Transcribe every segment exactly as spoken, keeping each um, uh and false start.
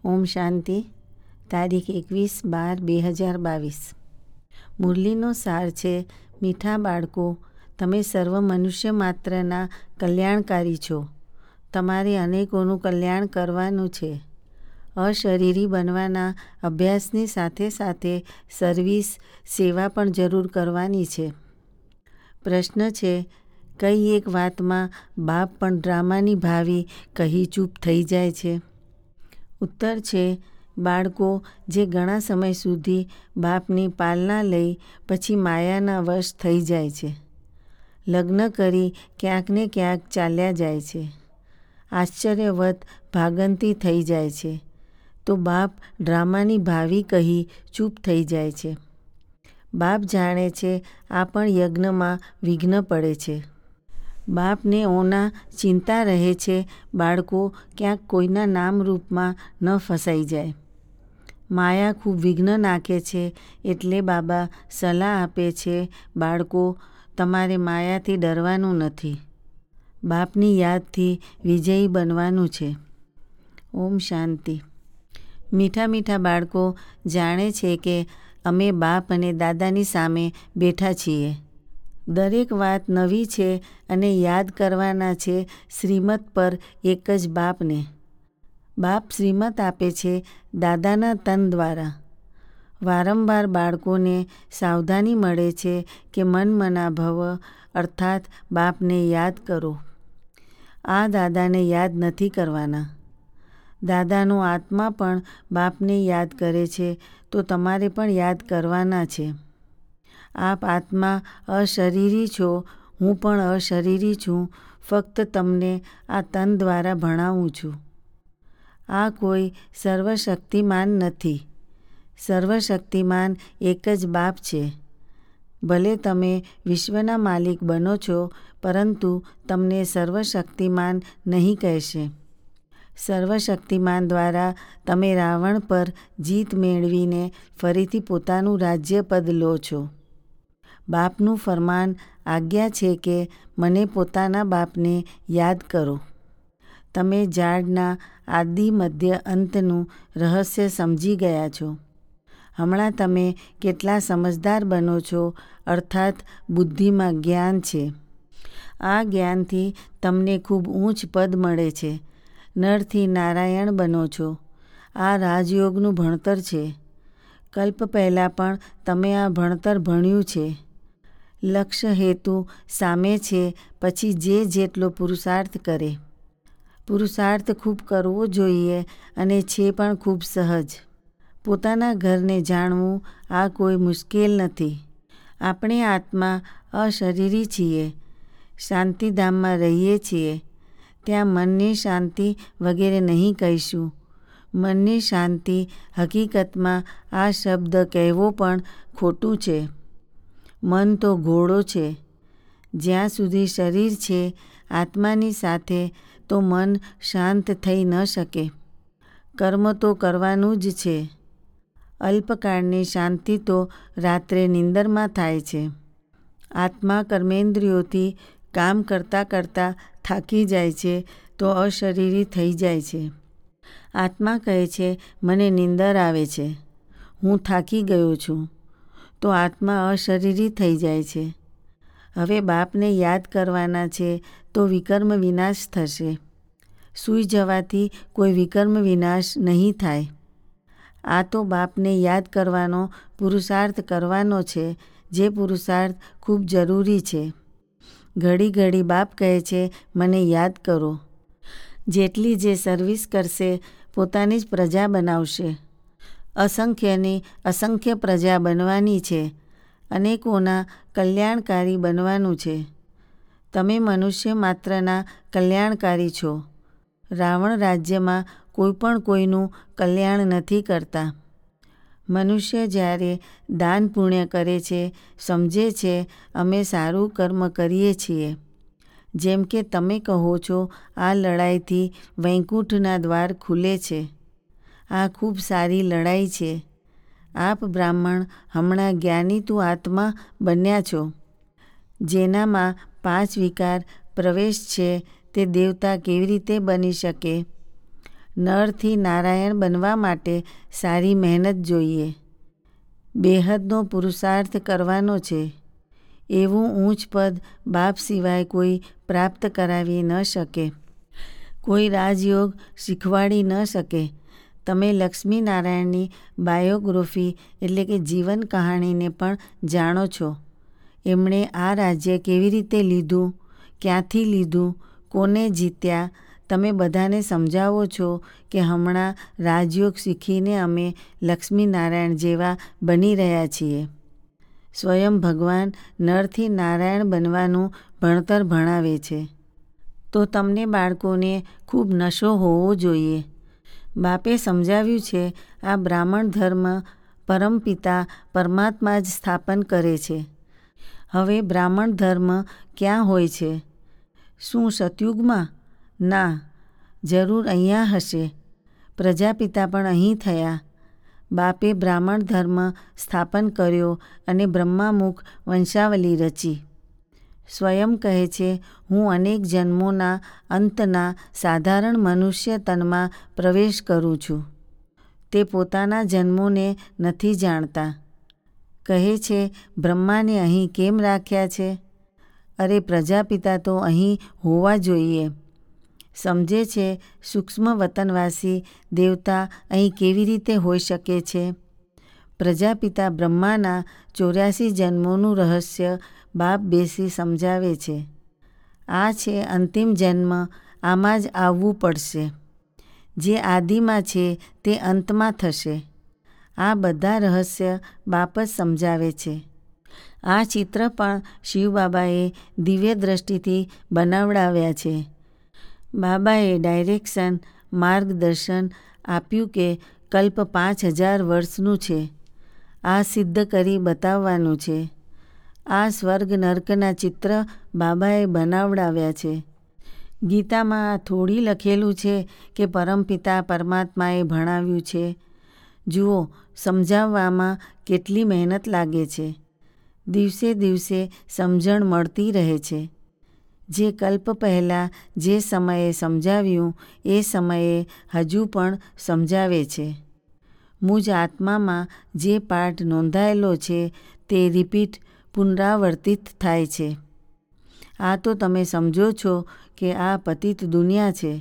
ઓમ શાંતિ. તારીખ એકવીસ બાર બે હજાર બાવીસ. મુરલીનો સાર છે: મીઠા બાળકો, તમે સર્વ મનુષ્ય માત્રના કલ્યાણકારી છો. તમારે અનેકોનું કલ્યાણ કરવાનું છે. અશરીરી બનવાના અભ્યાસની સાથે સાથે સર્વિસ, સેવા પણ જરૂર કરવાની છે. પ્રશ્ન છે: કઈ એક વાતમાં બાપ પણ ડ્રામાની ભાવી કહી ચૂપ થઈ જાય છે? ઉત્તર છે: બાળકો જે ઘણા સમય સુધી બાપની પાલના લઈ પછી માયાના વશ થઈ જાય છે. લગ્ન કરી ક્યાંક ને ક્યાંક ચાલ્યા જાય છે. આશ્ચર્યવત ભાગંતી થઈ જાય છે. તો બાપ ડ્રામાની ભાવી કહી ચૂપ થઈ જાય છે. બાપ જાણે છે આ પણ યજ્ઞમાં વિઘ્ન પડે છે. બાપને ઓના ચિંતા રહે છે બાળકો ક્યાંક કોઈના નામરૂપમાં ન ફસાઈ જાય. માયા ખૂબ વિઘ્ન નાખે છે એટલે બાબા સલાહ આપે છે: બાળકો, તમારે માયાથી ડરવાનું નથી. બાપની યાદથી વિજયી બનવાનું છે. ઓમ શાંતિ. મીઠા મીઠા બાળકો જાણે છે કે અમે બાપ અને દાદાની સામે બેઠા છીએ. દરેક વાત નવી છે અને યાદ કરવાના છે શ્રીમત પર એક જ બાપને. બાપ શ્રીમત આપે છે દાદાના તન દ્વારા. વારંવાર બાળકોને સાવધાની મળે છે કે મન મના ભવ અર્થાત બાપને યાદ કરો. આ દાદાને યાદ નથી કરવાના. દાદાનો આત્મા પણ બાપને યાદ કરે છે તો તમારે પણ યાદ કરવાના છે. આપ આત્મા અશરીરી છો, હું પણ અશરીરી છું. ફક્ત તમને આ તન દ્વારા ભણાવું છું. આ કોઈ સર્વશક્તિમાન નથી. સર્વશક્તિમાન એક જ બાપ છે. ભલે તમે વિશ્વના માલિક બનો છો, પરંતુ તમને સર્વશક્તિમાન નહીં કહેશે. સર્વશક્તિમાન દ્વારા તમે રાવણ પર જીત મેળવીને ફરીથી પોતાનું રાજ્યપદ લો છો. બાપનું ફરમાન આજ્ઞા છે કે મને પોતાના બાપને યાદ કરો. તમે ઝાડના આદિ મધ્ય અંતનું રહસ્ય સમજી ગયા છો. હમણાં તમે કેટલા સમજદાર બનો છો અર્થાત બુદ્ધિમાં જ્ઞાન છે. આ જ્ઞાનથી તમને ખૂબ ઊંચ પદ મળે છે. નરથી નારાયણ બનો છો. આ રાજયોગનું ભણતર છે. કલ્પ પહેલાં પણ તમે આ ભણતર ભણ્યું છે. લક્ષ્ય હેતુ સામે છે પછી જે જેટલો પુરુષાર્થ કરે. પુરુષાર્થ ખૂબ કરવો જોઈએ અને છે પણ ખૂબ સહજ. પોતાના ઘરને જાણવું આ કોઈ મુશ્કેલ નથી. આપણે આત્મા અશરીરી છીએ. શાંતિધામમાં રહીએ છીએ. ત્યાં મનની શાંતિ વગેરે નહીં કહીશું. મનની શાંતિ હકીકતમાં આ શબ્દ કહેવો પણ ખોટું છે. મન તો ઘોડો છે. જ્યાં સુધી શરીર છે આત્માની સાથે તો મન શાંત થઈ ન શકે. કર્મ તો કરવાનું જ છે. અલ્પકાળની શાંતિ તો રાત્રે નિંદરમાં થાય છે. આત્મા કર્મેન્દ્રિયોથી કામ કરતાં કરતાં થાકી જાય છે તો અશરીરી થઈ જાય છે. આત્મા કહે છે મને નિંદર આવે છે, હું થાકી ગયો છું. તો આત્મા અશરીરી થઈ જાય છે. હવે બાપને યાદ કરવાના છે તો વિકર્મ વિનાશ થશે. સૂઈ જવાથી કોઈ વિકર્મ વિનાશ નહીં થાય. આ તો બાપને યાદ કરવાનો પુરુષાર્થ કરવાનો છે, જે પુરુષાર્થ ખૂબ જરૂરી છે. ઘડી ઘડી બાપ કહે છે મને યાદ કરો. જેટલી જે સર્વિસ કરશે પોતાની જ પ્રજા બનાવશે. અસંખ્યની અસંખ્ય પ્રજા બનવાની છે. અનેકોના કલ્યાણકારી બનવાનું છે. તમે મનુષ્ય માત્રના કલ્યાણકારી છો. રાવણ રાજ્યમાં કોઈ પણ કોઈનું કલ્યાણ નથી કરતા. મનુષ્ય જ્યારે દાન પુણ્ય કરે છે, સમજે છે અમે સારું કર્મ કરીએ છીએ. જેમ કે તમે કહો છો આ લડાઈથી વૈકુંઠના દ્વાર ખુલે છે. આ ખૂબ સારી લડાઈ છે. આપ બ્રાહ્મણ હમણાં જ્ઞાનીતુ આત્મા બન્યા છો. જેનામાં પાંચ વિકાર પ્રવેશ છે તે દેવતા કેવી રીતે બની શકે? નરથી નારાયણ બનવા માટે સારી મહેનત જોઈએ. બેહદનો પુરુષાર્થ કરવાનો છે. એવું ઊંચ પદ બાપ સિવાય કોઈ પ્રાપ્ત કરાવી ન શકે. કોઈ રાજયોગ શીખવાડી ન શકે. તમે લક્ષ્મીનારાયણની બાયોગ્રાફી એટલે કે જીવન કહાણીને પણ જાણો છો. એમણે આ રાજ્ય કેવી રીતે લીધું, ક્યાંથી લીધું, કોને જીત્યા. તમે બધાને સમજાવો છો કે હમણાં રાજયોગ શીખીને અમે લક્ષ્મીનારાયણ જેવા બની રહ્યા છીએ. સ્વયં ભગવાન નરથી નારાયણ બનવાનું ભણતર ભણાવે છે. તો તમને બાળકોને ખૂબ નશો હોવો જોઈએ. બાપે સમજાવ્યું છે આ બ્રાહ્મણ ધર્મ પરમપિતા પરમાત્મા જ સ્થાપન કરે છે. હવે બ્રાહ્મણ ધર્મ ક્યાં હોય છે? શું સતયુગમાં? ના, જરૂર અહીંયા હશે. પ્રજાપિતા પણ અહીં થયા. બાપે બ્રાહ્મણ ધર્મ સ્થાપન કર્યો અને બ્રહ્મામુખ વંશાવલી રચી. સ્વયં કહે છે હું અનેક જન્મોના અંતના સાધારણ મનુષ્ય તનમાં પ્રવેશ કરું છું. તે પોતાના જન્મોને નથી જાણતા. કહે છે બ્રહ્માને અહીં કેમ રાખ્યા છે? અરે પ્રજાપિતા તો અહીં હોવા જોઈએ. સમજે છે સૂક્ષ્મ વતનવાસી દેવતા અહીં કેવી રીતે હોઈ શકે છે? પ્રજાપિતા બ્રહ્માના ચોર્યાસી જન્મોનું રહસ્ય બાપ બેસી સમજાવે છે. આ છે અંતિમ જન્મ, આમાં જ આવવું પડશે. જે આદિમાં છે તે અંતમાં થશે. આ બધા રહસ્ય બાપ જ સમજાવે છે. આ ચિત્ર પણ શિવબાબાએ દિવ્ય દ્રષ્ટિથી બનાવડાવ્યા છે. બાબાએ ડાયરેક્શન, માર્ગદર્શન આપ્યું કે કલ્પ પાંચ હજાર વર્ષનું છે. આ સિદ્ધ કરી બતાવવાનું છે. આ સ્વર્ગ નર્કના ચિત્ર બાબાએ બનાવડાવ્યા છે. ગીતામાં આ થોડી લખેલું છે કે પરમપિતા પરમાત્માએ ભણાવ્યું છે. જુઓ સમજાવવામાં કેટલી મહેનત લાગે છે. દિવસે દિવસે સમજણ મળતી રહે છે. જે કલ્પ પહેલાં જે સમયે સમજાવ્યું એ સમયે હજુ પણ સમજાવે છે. મુજ આત્મામાં જે પાઠ નોંધાયેલો છે તે રિપીટ પુનરાવર્તિત થાય છે. આ તો તમે સમજો છો કે આ પતિત દુનિયા છે.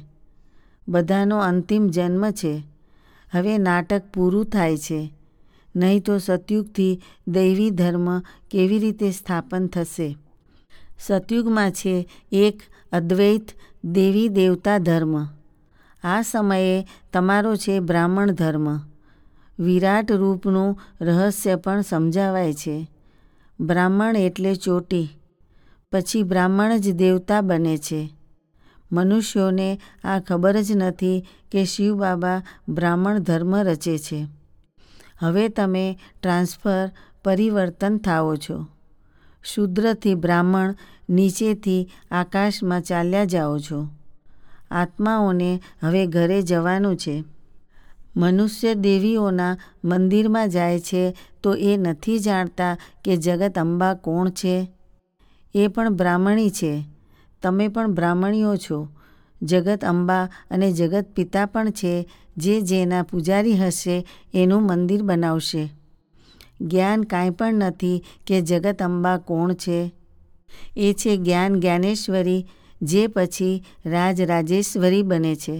બધાનો અંતિમ જન્મ છે. હવે નાટક પૂરું થાય છે. નહીં તો સતયુગથી દૈવી ધર્મ કેવી રીતે સ્થાપન થશે? સતયુગમાં છે એક અદ્વૈત દેવી દેવતા ધર્મ. આ સમયે તમારો છે બ્રાહ્મણ ધર્મ. વિરાટ રૂપનું રહસ્ય પણ સમજાવાય છે. બ્રાહ્મણ એટલે ચોટી. પછી બ્રાહ્મણ જ દેવતા બને છે. મનુષ્યોને આ ખબર જ નથી કે શિવબાબા બ્રાહ્મણ ધર્મ રચે છે. હવે તમે ટ્રાન્સફર પરિવર્તન થાઓ છો. શૂદ્રથી બ્રાહ્મણ, નીચેથી આકાશમાં ચાલ્યા જાઓ છો. આત્માઓને હવે ઘરે જવાનું છે. મનુષ્ય દેવીઓના મંદિરમાં જાય છે તો એ નથી જાણતા કે જગત અંબા કોણ છે? એ પણ બ્રાહ્મણી છે. તમે પણ બ્રાહ્મણીઓ છો. જગત અંબા અને જગત પિતા પણ છે જે જેના પૂજારી હશે એનું મંદિર બનાવશે. જ્ઞાન કાંઈ પણ નથી કે જગત અંબા કોણ છે. એ છે જ્ઞાન જ્ઞાનેશ્વરી જે પછી રાજ રાજેશ્વરી બને છે.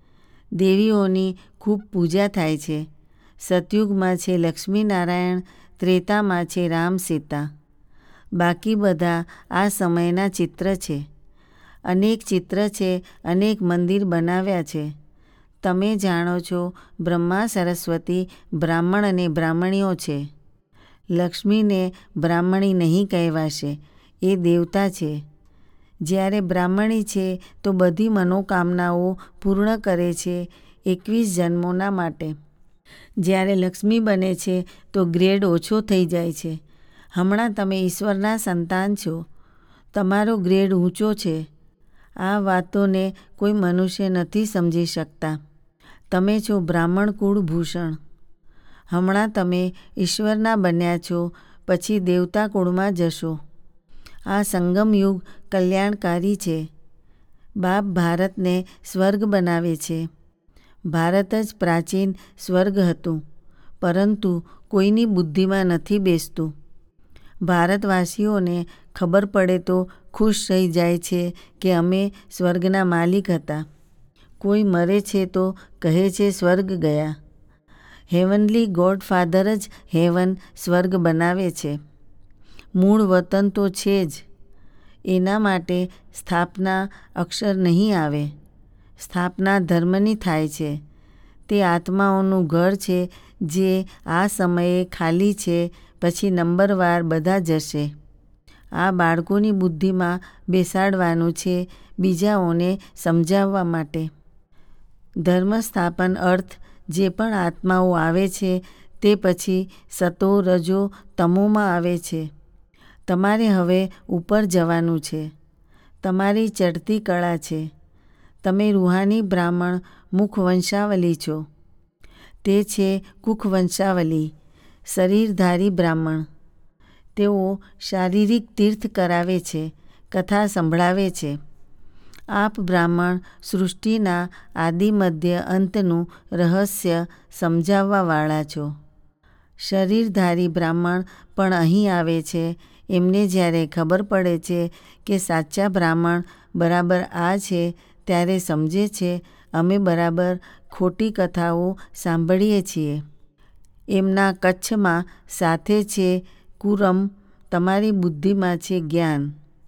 દેવીઓની ખૂબ પૂજા થાય છે. સતયુગમાં છે લક્ષ્મીનારાયણ, ત્રેતામાં છે રામ સીતા. બાકી બધા આ સમયના ચિત્ર છે. અનેક ચિત્ર છે, અનેક મંદિર બનાવ્યા છે. તમે જાણો છો બ્રહ્મા સરસ્વતી બ્રાહ્મણ અને બ્રાહ્મણીઓ છે. લક્ષ્મીને બ્રાહ્મણી નહીં કહેવાશે, એ દેવતા છે. જ્યારે બ્રાહ્મણી છે તો બધી મનોકામનાઓ પૂર્ણ કરે છે એકવીસ જન્મોના માટે. જ્યારે લક્ષ્મી બને છે તો ગ્રેડ ઓછો થઈ જાય છે. હમણાં તમે ઈશ્વરના સંતાન છો. તમારો ગ્રેડ ઊંચો છે. આ વાતોને કોઈ મનુષ્ય નથી સમજી શકતા. તમે છો બ્રાહ્મણ કુળ ભૂષણ. હમણાં તમે ઈશ્વરના બન્યા છો, પછી દેવતા કુળમાં જશો. આ સંગમ યુગ કલ્યાણકારી છે. બાપ ભારતને સ્વર્ગ બનાવે છે. ભારત જ પ્રાચીન સ્વર્ગ હતું, પરંતુ કોઈની બુદ્ધિમાં નથી બેસતું. ભારતવાસીઓને ખબર પડે તો ખુશ થઈ જાય છે કે અમે સ્વર્ગના માલિક હતા. કોઈ મરે છે તો કહે છે સ્વર્ગ ગયા. હેવનલી ગોડફાધર જ હેવન સ્વર્ગ બનાવે છે. મૂળ વતન તો છે જ, એના માટે સ્થાપના અક્ષર નહીં આવે. સ્થાપના ધર્મની થાય છે. તે આત્માઓનું ઘર છે જે આ સમયે ખાલી છે, પછી નંબરવાર બધા જશે. આ બાળકોની બુદ્ધિમાં બેસાડવાનું છે, બીજાઓને સમજાવવા માટે. ધર્મ સ્થાપન અર્થ જે પણ આત્માઓ આવે છે તે પછી સતો રજો તમોમાં આવે છે. તમારે હવે ઉપર જવાનું છે. તમારી ચડતી કળા છે. તમે રૂહાની બ્રાહ્મણ મુખ વંશાવલી છો. તે છે કુખ વંશાવલી, શરીરધારી બ્રાહ્મણ. તેઓ શારીરિક તીર્થ કરાવે છે, કથા સંભળાવે છે. આપ બ્રાહ્મણ સૃષ્ટિના આદિ મધ્ય અંતનું રહસ્ય સમજાવવાવાળા છો. શરીરધારી બ્રાહ્મણ પણ અહીં આવે છે. એમને જ્યારે ખબર પડે છે કે સાચા બ્રાહ્મણ બરાબર આ છે, ત્યારે સમજે છે અમે બરાબર ખોટી કથાઓ સાંભળીએ છીએ. એમના કચ્છમાં સાથે છે કુરમ, તમારી બુદ્ધિમાં છે જ્ઞાન.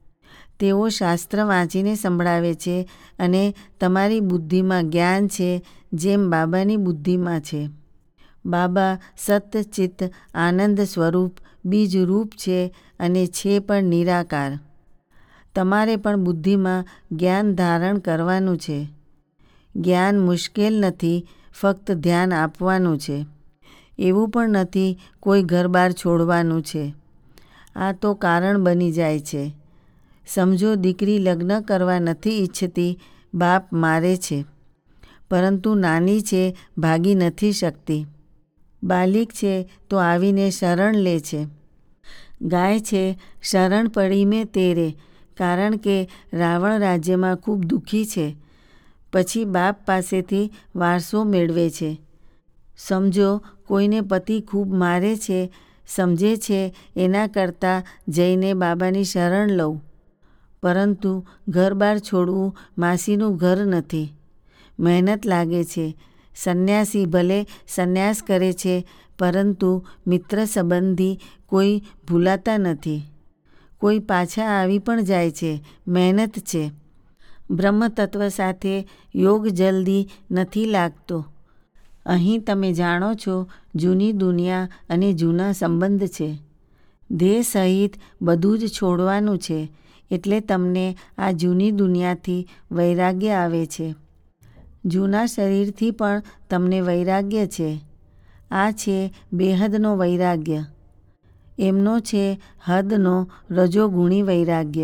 તેઓ શાસ્ત્ર વાંચીને સંભળાવે છે અને તમારી બુદ્ધિમાં જ્ઞાન છે જેમ બાબાની બુદ્ધિમાં છે. બાબા સત ચિત્ત આનંદ સ્વરૂપ બીજરૂપ છે અને છે પણ નિરાકાર. તમારે પણ બુદ્ધિમાં જ્ઞાન ધારણ કરવાનું છે. જ્ઞાન મુશ્કેલ નથી, ફક્ત ધ્યાન આપવાનું છે. એવું પણ નથી કોઈ ઘરબાર છોડવાનું છે. આ તો કારણ બની જાય છે. સમજો દીકરી લગ્ન કરવા નથી ઈચ્છતી, બાપ મારે છે, પરંતુ નાની છે, ભાગી નથી શકતી. બાલિક છે તો આવીને શરણ લે છે. ગાય છે શરણ પડી મેં તેરે, કારણ કે રાવણ રાજ્યમાં ખૂબ દુઃખી છે. પછી બાપ પાસેથી વારસો મેળવે છે. સમજો કોઈને પતિ ખૂબ મારે છે, સમજે છે એના કરતાં જઈને બાબાની શરણ લઉં. પરંતુ ઘરબાર છોડવું માસીનું ઘર નથી. મહેનત લાગે છે. સંન્યાસી ભલે સંન્યાસ કરે છે, પરંતુ મિત્ર સંબંધી કોઈ ભૂલાતા નથી. કોઈ પાછા આવી પણ જાય છે. મહેનત છે. બ્રહ્મતત્વ સાથે યોગ જલ્દી નથી લાગતો. અહીં તમે જાણો છો જૂની દુનિયા અને જૂના સંબંધ છે. દેહ સહિત બધું જ છોડવાનું છે. એટલે તમને આ જૂની દુનિયાથી વૈરાગ્ય આવે છે. જૂના શરીરથી પણ તમને વૈરાગ્ય છે. આ છે બેહદનો વૈરાગ્ય. એમનો છે હદનો રજોગુણી વૈરાગ્ય.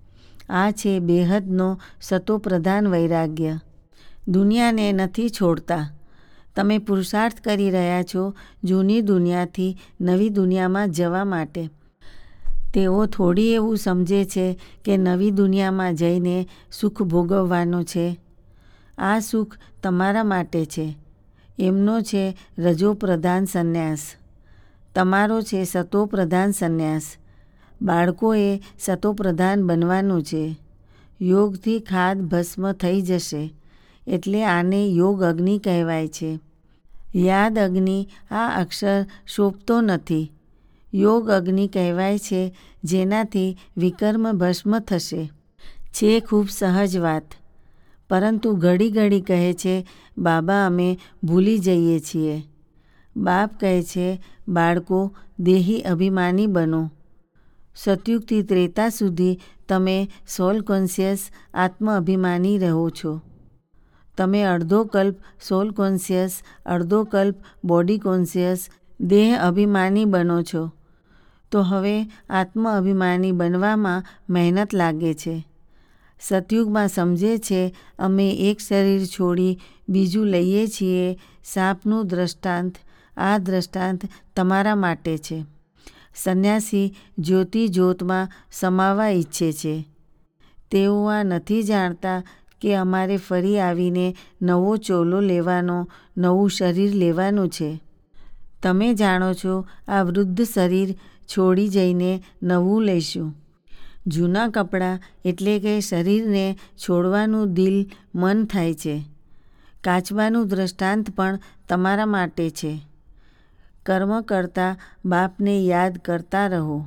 આ છે બેહદનો સતોપ્રધાન વૈરાગ્ય. દુનિયાને નથી છોડતા. તમે પુરુષાર્થ કરી રહ્યા છો જૂની દુનિયાથી નવી દુનિયામાં જવા માટે. તેઓ થોડી એવું સમજે છે કે નવી દુનિયામાં જઈને સુખ ભોગવવાનું છે. આ સુખ તમારા માટે છે. એમનો છે રજોપ્રધાન સંન્યાસ. તમારો છે સતોપ્રધાન સંન્યાસ. બાળકોએ સતોપ્રધાન બનવાનું છે. યોગથી ખાદ ભસ્મ થઈ જશે. એટલે આને યોગ અગ્નિ કહેવાય છે. યાદ અગ્નિ આ અક્ષર શોભતો નથી. યોગ અગ્નિ કહેવાય છે જેનાથી વિકર્મ ભસ્મ થશે. છે ખૂબ સહજ વાત. પરંતુ ઘડી ઘડી કહે છે બાબા અમે ભૂલી જઈએ છીએ. બાપ કહે છે બાળકો દેહી અભિમાની બનો. સતયુગથી ત્રેતા સુધી તમે સોલ કોન્શિયસ આત્મ અભિમાની રહો છો. તમે અડધો કલ્પ સોલ કોન્શિયસ, અડધો કલ્પ બોડી કોન્શિયસ, દેહ અભિમાની બનો છો. તો હવે આત્મ અભિમાની બનવામાં મહેનત લાગે છે. સતયુગમાં સમજે છે અમે એક શરીર છોડી બીજું લઈએ છીએ. સાપનું દ્રષ્ટાંત. આ દ્રષ્ટાંત તમારા માટે છે. સંન્યાસી જ્યોતિ જ્યોતમાં સમાવા ઈચ્છે છે. તેઓ આ નથી જાણતા કે અમારે ફરી આવીને નવો ચોલો લેવાનો, નવું શરીર લેવાનું છે. તમે જાણો છો, આ વૃદ્ધ શરીર છોડી જઈને નવું લઈશું. જૂના કપડાં એટલે કે શરીરને છોડવાનું દિલ મન થાય છે. કાચબાનું દ્રષ્ટાંત પણ તમારા માટે છે. કર્મ કરતા બાપને યાદ કરતા રહો.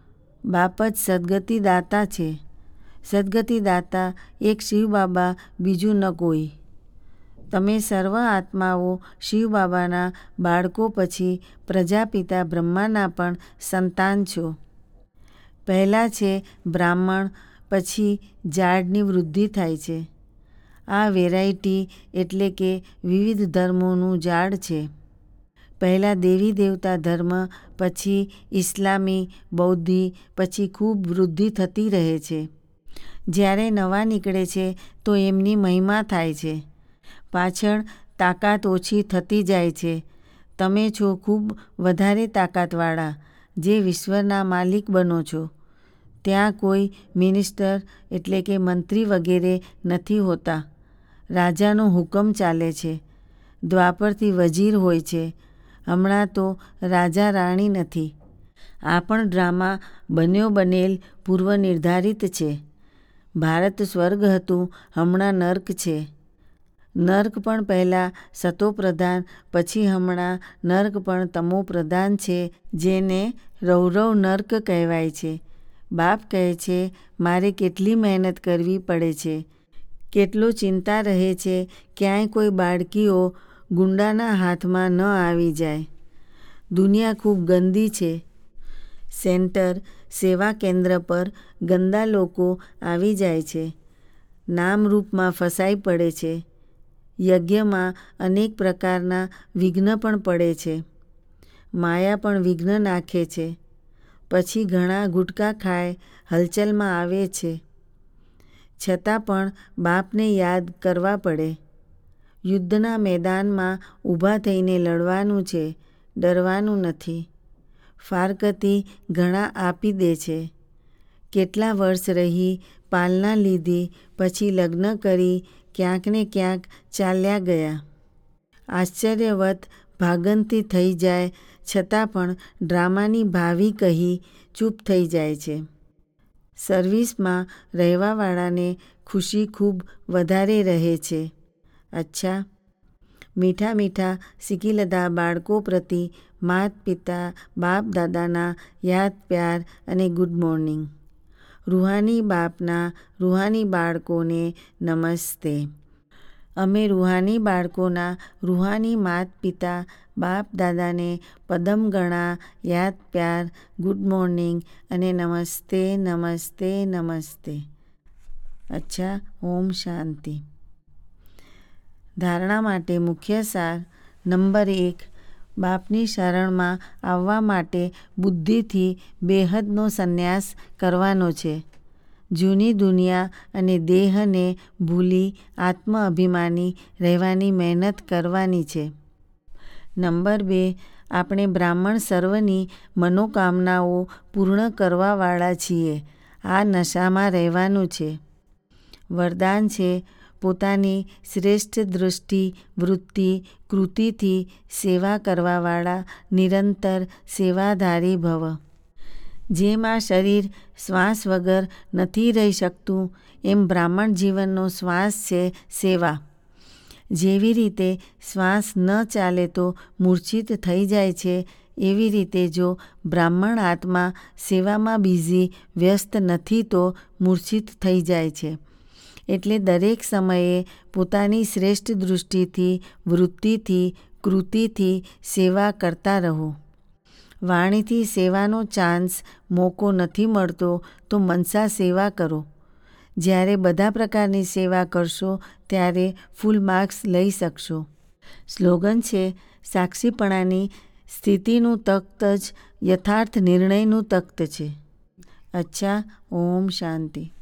બાપ જ સદગતિ દાતા છે. સદગતિ દાતા એક શિવ બાબા, બીજું ન કોઈ. તમે સર્વ આત્માઓ શિવ બાબાના બાળકો, પછી પ્રજાપિતા બ્રહ્માના પણ સંતાન છો. પહેલાં છે બ્રાહ્મણ, પછી ઝાડની વૃદ્ધિ થાય છે. આ વેરાયટી એટલે કે વિવિધ ધર્મોનું ઝાડ છે. પહેલાં દેવી દેવતા ધર્મ, પછી ઇસ્લામી, બૌદ્ધી, પછી ખૂબ વૃદ્ધિ થતી રહે છે. જ્યારે નવા નીકળે છે તો એમની મહિમા થાય છે. પાછળ તાકાત ઓછી થતી જાય છે. તમે છો ખૂબ વધારે તાકાતવાળા, જે વિશ્વના માલિક બનો છો. ત્યાં કોઈ મિનિસ્ટર એટલે કે મંત્રી વગેરે નથી હોતા. રાજાનો હુકમ ચાલે છે. દ્વાપરથી વજીર હોય છે. હમણાં તો રાજા રાણી નથી. આ પણ ડ્રામા બન્યો બનેલ પૂર્વ નિર્ધારિત છે. ભારત સ્વર્ગ હતું, હમણાં નર્ક છે. નર્ક પણ પહેલાં સતોપ્રધાન, પછી હમણાં નર્ક પણ તમોપ્રધાન છે, જેને રૌરવ નર્ક કહેવાય છે. બાપ કહે છે, મારે કેટલી મહેનત કરવી પડે છે, કેટલો ચિંતા રહે છે, ક્યાંય કોઈ બાળકીઓ ગુંડાના હાથમાં ન આવી જાય. દુનિયા ખૂબ ગંદી છે. સેન્ટર, સેવા કેન્દ્ર પર ગંદા લોકો આવી જાય છે. નામરૂપમાં ફસાઈ પડે છે. યજ્ઞમાં અનેક પ્રકારના વિઘ્ન પણ પડે છે. માયા પણ વિઘ્ન નાખે છે. પછી ઘણા ગુટકા ખાય હલચલમાં આવે છે. છતાં પણ બાપને યાદ કરવા પડે. યુદ્ધના મેદાનમાં ઊભા થઈને લડવાનું છે, ડરવાનું નથી. ફારકતી ઘણા આપી દે છે. કેટલા વર્ષ રહી, પાલના લીધી, પછી લગ્ન કરી, ક્યાંક ને ક્યાંક ચાલ્યા ગયા. આશ્ચર્યવત ભાગંતી થઈ જાય, છતાં પણ ડ્રામાની ભાવી કહી ચૂપ થઈ જાય છે. સર્વિસમાં રહેવાવાળાને ખુશી ખૂબ વધારે રહે છે. અચ્છા. મીઠા મીઠા સિકીલધા બાળકો પ્રતિ માત પિતા બાપ દાદાના યાદ પ્યાર અને ગુડ મોર્નિંગ. રૂહાની બાપના રૂહાની બાળકોને નમસ્તે. અમે રૂહાની બાળકોના રૂહાની માત પિતા બાપ દાદાને પદમગણા યાદ પ્યાર, ગુડ મોર્નિંગ અને નમસ્તે નમસ્તે નમસ્તે. અચ્છા. ઓમ શાંતિ. ધારણા માટે મુખ્ય સાર. નંબર એક, બાપની શરણમાં આવવા માટે બુદ્ધિથી બેહદનો સંન્યાસ કરવાનો છે. જૂની દુનિયા અને દેહને ભૂલી આત્મ અભિમાની રહેવાની મહેનત કરવાની છે. નંબર બે, આપણે બ્રાહ્મણ સર્વની મનોકામનાઓ પૂર્ણ કરવાવાળા છીએ. આ નશામાં રહેવાનું છે. વરદાન છે, પોતાની શ્રેષ્ઠ દૃષ્ટિ, વૃત્તિ, કૃતિથી સેવા કરવાવાળા નિરંતર સેવાધારી ભવ. જેમ આ શરીર શ્વાસ વગર નથી રહી શકતું, એમ બ્રાહ્મણ જીવનનો શ્વાસ છે સેવા. જેવી રીતે શ્વાસ ન ચાલે તો મૂર્છિત થઈ જાય છે, એવી રીતે જો બ્રાહ્મણ આત્મા સેવામાં બિઝી વ્યસ્ત નથી તો મૂર્છિત થઈ જાય છે. એટલે દરેક સમયે પોતાની શ્રેષ્ઠ દૃષ્ટિથી, વૃત્તિથી, કૃતિથી સેવા કરતા રહો. વાણીથી સેવાનો ચાન્સ, મોકો નથી મળતો તો મનસા સેવા કરો. જ્યારે બધા પ્રકારની સેવા કરશો ત્યારે ફૂલ માર્ક્સ લઈ શકશો. સ્લોગન છે, સાક્ષીપણાની સ્થિતિનું તખ્ત જ યથાર્થ નિર્ણયનું તખ્ત છે. અચ્છા. ઓમ શાંતિ.